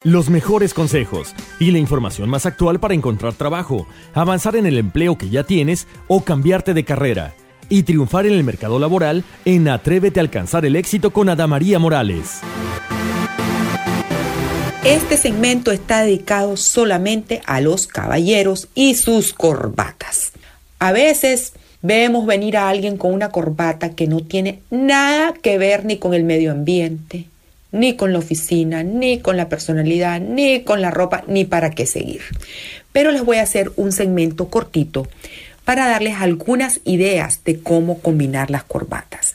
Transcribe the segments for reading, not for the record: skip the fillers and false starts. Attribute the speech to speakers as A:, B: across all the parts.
A: Los mejores consejos y la información más actual para encontrar trabajo, avanzar en el empleo que ya tienes o cambiarte de carrera y triunfar en el mercado laboral en Atrévete a alcanzar el éxito con Adamaría Morales.
B: Este segmento está dedicado solamente a los caballeros y sus corbatas. A veces vemos venir a alguien con una corbata que no tiene nada que ver ni con el medio ambiente, ni con la oficina, ni con la personalidad, ni con la ropa, ni para qué seguir. Pero les voy a hacer un segmento cortito para darles algunas ideas de cómo combinar las corbatas.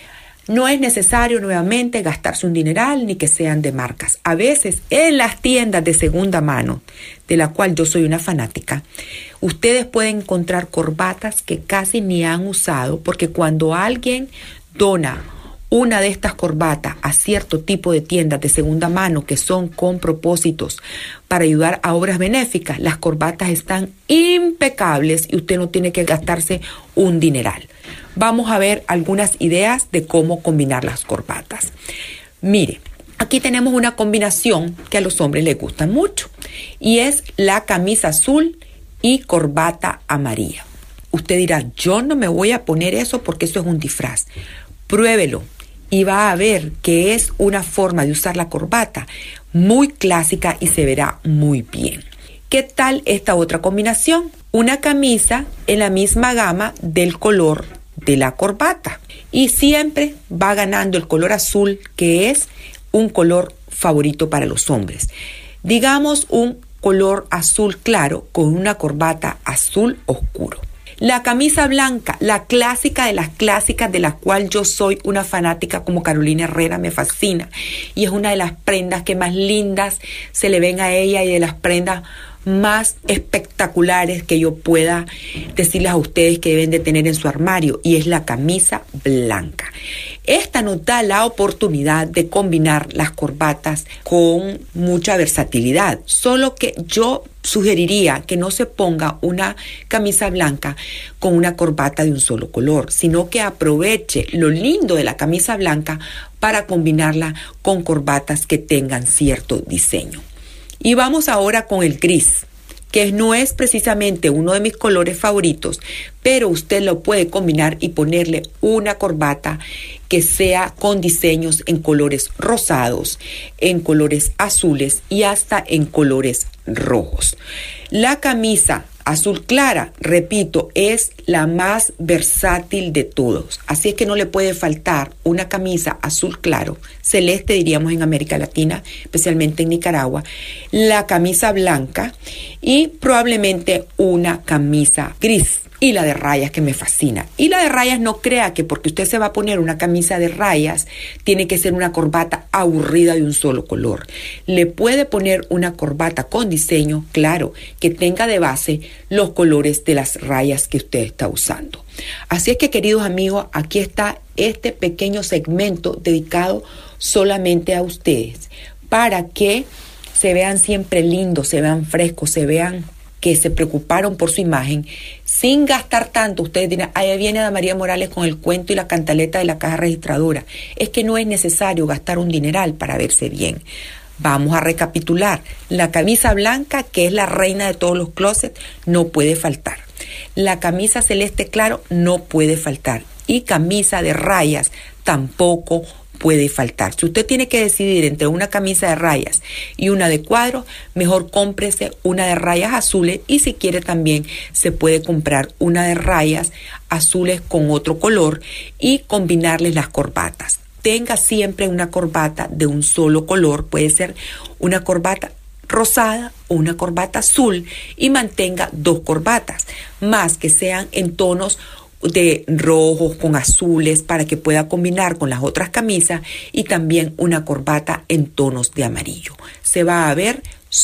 B: No es necesario nuevamente gastarse un dineral ni que sean de marcas. A veces en las tiendas de segunda mano, de la cual yo soy una fanática, ustedes pueden encontrar corbatas que casi ni han usado, porque cuando alguien dona una de estas corbatas a cierto tipo de tiendas de segunda mano que son con propósitos para ayudar a obras benéficas, las corbatas están impecables y usted no tiene que gastarse un dineral. Vamos a ver algunas ideas de cómo combinar las corbatas. Mire, aquí tenemos una combinación que a los hombres les gusta mucho y es la camisa azul y corbata amarilla. Usted dirá, yo no me voy a poner eso porque eso es un disfraz. Pruébelo y va a ver que es una forma de usar la corbata muy clásica y se verá muy bien. ¿Qué tal esta otra combinación? Una camisa en la misma gama del color de la corbata y siempre va ganando el color azul, que es un color favorito para los hombres. Digamos un color azul claro con una corbata azul oscuro. La camisa blanca, la clásica de las clásicas, de la cual yo soy una fanática como Carolina Herrera, me fascina y es una de las prendas que más lindas se le ven a ella y de las prendas más espectaculares que yo pueda decirles a ustedes que deben de tener en su armario, y es la camisa blanca. Esta nos da la oportunidad de combinar las corbatas con mucha versatilidad, solo que yo sugeriría que no se ponga una camisa blanca con una corbata de un solo color, sino que aproveche lo lindo de la camisa blanca para combinarla con corbatas que tengan cierto diseño. Y vamos ahora con el gris, que no es precisamente uno de mis colores favoritos, pero usted lo puede combinar y ponerle una corbata que sea con diseños en colores rosados, en colores azules y hasta en colores rojos. La camisa azul clara, repito, es la más versátil de todos. Así es que no le puede faltar una camisa azul claro, celeste diríamos en América Latina, especialmente en Nicaragua, la camisa blanca y probablemente una camisa gris. Y la de rayas, que me fascina. Y la de rayas, no crea que porque usted se va a poner una camisa de rayas, tiene que ser una corbata aburrida de un solo color. Le puede poner una corbata con diseño, claro, que tenga de base los colores de las rayas que usted está usando. Así es que, queridos amigos, aquí está este pequeño segmento dedicado solamente a ustedes, para que se vean siempre lindos, se vean frescos, se vean que se preocuparon por su imagen, sin gastar tanto. Ustedes dirán, ahí viene Adamaría Morales con el cuento y la cantaleta de la caja registradora. Es que no es necesario gastar un dineral para verse bien. Vamos a recapitular. La camisa blanca, que es la reina de todos los closets, no puede faltar. La camisa celeste claro no puede faltar. Y camisa de rayas tampoco puede faltar. Si usted tiene que decidir entre una camisa de rayas y una de cuadros, mejor cómprese una de rayas azules, y si quiere también se puede comprar una de rayas azules con otro color y combinarles las corbatas. Tenga siempre una corbata de un solo color, puede ser una corbata rosada o una corbata azul, y mantenga dos corbatas, más que sean en tonos de rojos con azules para que pueda combinar con las otras camisas, y también una corbata en tonos de amarillo. Se va a ver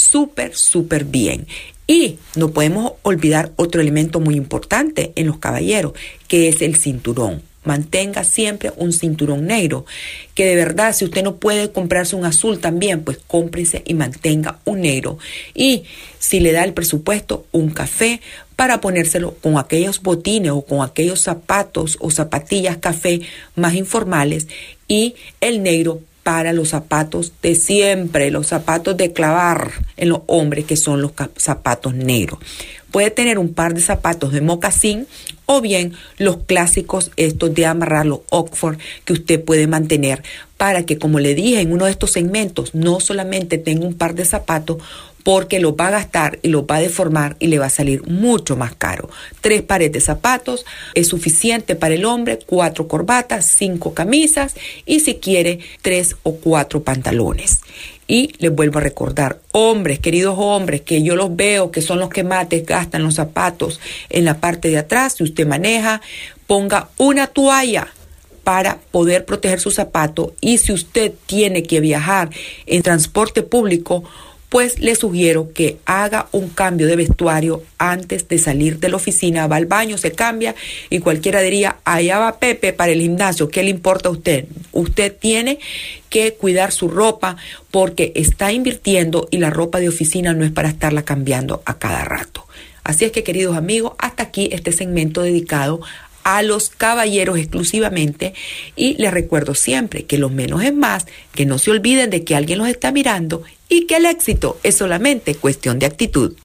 B: súper bien. Y no podemos olvidar otro elemento muy importante en los caballeros, que es el cinturón. Mantenga siempre un cinturón negro, que de verdad, si usted no puede comprarse un azul también, pues cómprese y mantenga un negro. Y si le da el presupuesto, un café para ponérselo con aquellos botines o con aquellos zapatos o zapatillas café más informales, y el negro para los zapatos de siempre, los zapatos de clavar en los hombres, que son los zapatos negros. Puede tener un par de zapatos de mocasín o bien los clásicos estos de amarrar, los Oxford, que usted puede mantener para que, como le dije en uno de estos segmentos, no solamente tenga un par de zapatos, porque los va a gastar y los va a deformar y le va a salir mucho más caro. 3 pares de zapatos es suficiente para el hombre, 4 corbatas, 5 camisas y si quiere 3 o 4 pantalones. Y les vuelvo a recordar, hombres, queridos hombres, que yo los veo que son los que más desgastan los zapatos en la parte de atrás. Si usted maneja, ponga una toalla para poder proteger su zapato, y si usted tiene que viajar en transporte público, pues le sugiero que haga un cambio de vestuario antes de salir de la oficina. Va al baño, se cambia y cualquiera diría, allá va Pepe para el gimnasio. ¿Qué le importa a usted? Usted tiene que cuidar su ropa porque está invirtiendo y la ropa de oficina no es para estarla cambiando a cada rato. Así es que, queridos amigos, hasta aquí este segmento dedicado a los caballeros exclusivamente, y les recuerdo siempre que lo menos es más, que no se olviden de que alguien los está mirando y que el éxito es solamente cuestión de actitud.